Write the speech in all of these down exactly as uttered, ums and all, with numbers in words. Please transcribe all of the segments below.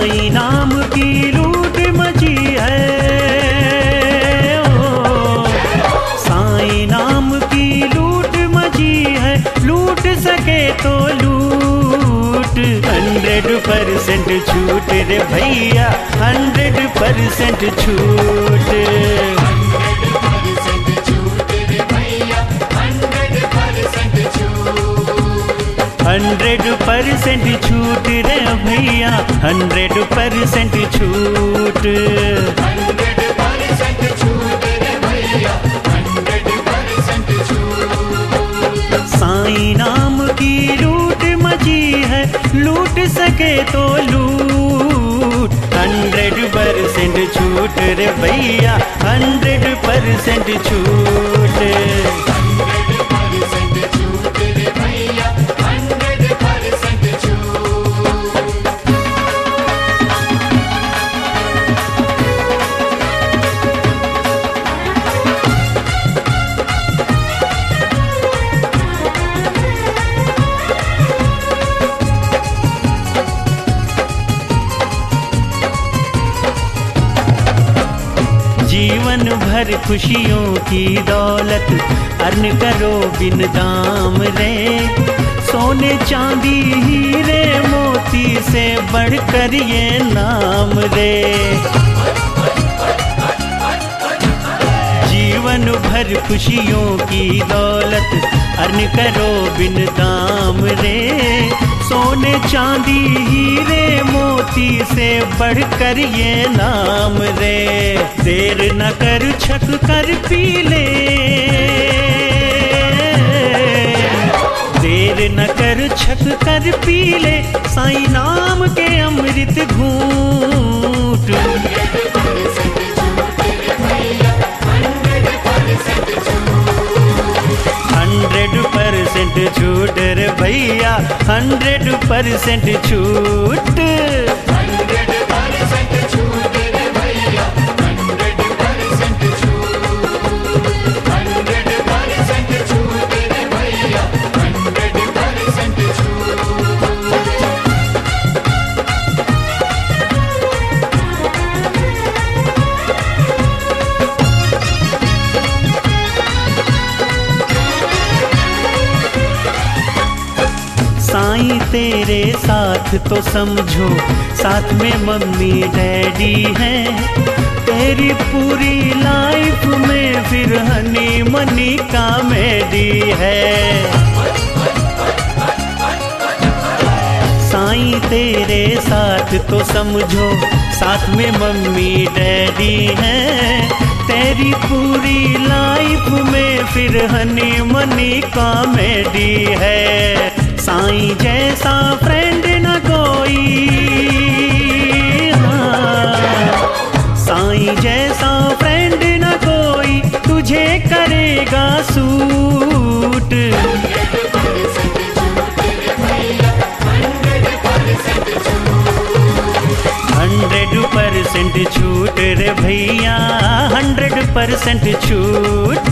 साईं नाम की लूट मची है, ओ साईं नाम की लूट मची है, लूट सके तो लूट। हंड्रेड परसेंट छूट रे भैया, हंड्रेड परसेंट छूट। हंड्रेड परसेंट छूट रे भैया, हंड्रेड परसेंट छूट। साईं नाम की लूट मची है, लूट सके तो लूट। हंड्रेड परसेंट छूट रे भैया, हंड्रेड परसेंट छूट। जीवन भर खुशियों की दौलत अर्न करो बिन दाम रे। सोने चांदी हीरे मोती से बढ़कर ये नाम रे। जीवन भर खुशियों की दौलत अर्न करो बिन दाम रे। सोने चांदी हीरे मोती से बढ़कर ये नाम रे। देर न कर छक कर पी ले, देर न कर छक कर पी ले, साईं नाम के अमृत घूंट। हंड्रेड परसेंट छूट रे भैया, हंड्रेड परसेंट छूट। साईं तेरे साथ तो समझो, साथ में मम्मी डैडी हैं। तेरी पूरी लाइफ में फिर हनी मनी कॉमेडी है। साईं तेरे साथ तो समझो, साथ में मम्मी डैडी हैं। तेरी पूरी लाइफ में फिर हनी मनी कॉमेडी है। साईं जैसा फ्रेंड न कोई, हाँ। साईं जैसा फ्रेंड न कोई, तुझे करेगा सूट। हंड्रेड परसेंट छूट रे भैया, हंड्रेड परसेंट छूट।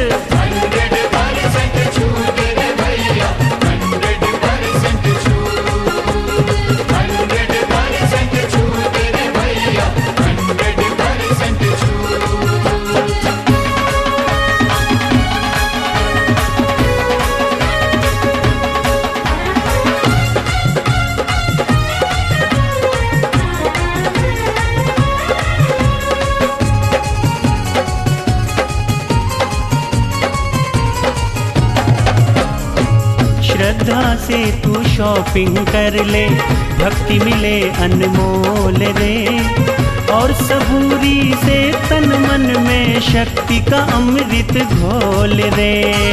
श्रद्धा से तू शॉपिंग कर ले, भक्ति मिले अनमोल रे। और सबूरी से तन मन में शक्ति का अमृत घोल रे।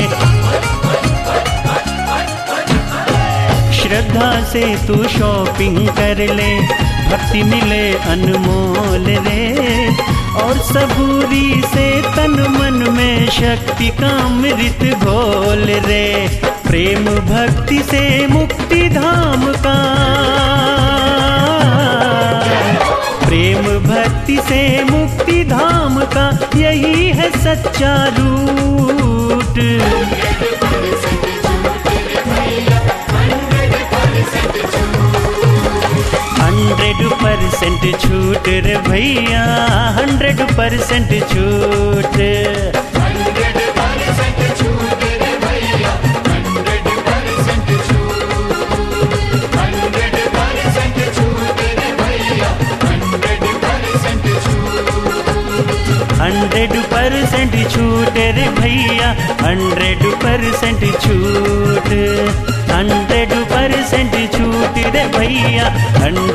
श्रद्धा से तू शॉपिंग कर ले, भक्ति मिले अनमोल रे। और सबूरी से तन मन में शक्ति का अमृत घोल रे। प्रेम भक्ति से मुक्ति धाम का, प्रेम भक्ति से मुक्ति धाम का, यही है सच्चा route. Hundred percent hundred percent छूट। हंड्रेड परसेंट छूट रे भैया, हंड्रेड परसेंट छूट, हंड्रेड परसेंट छूट रे भैया, हंड्रेड परसेंट छूट, हंड्रेड परसेंट छूट रे भैया, हंड्रेड परसेंट छूट, हंड्रेड परसेंट छूट रे भैया, हंड्रेड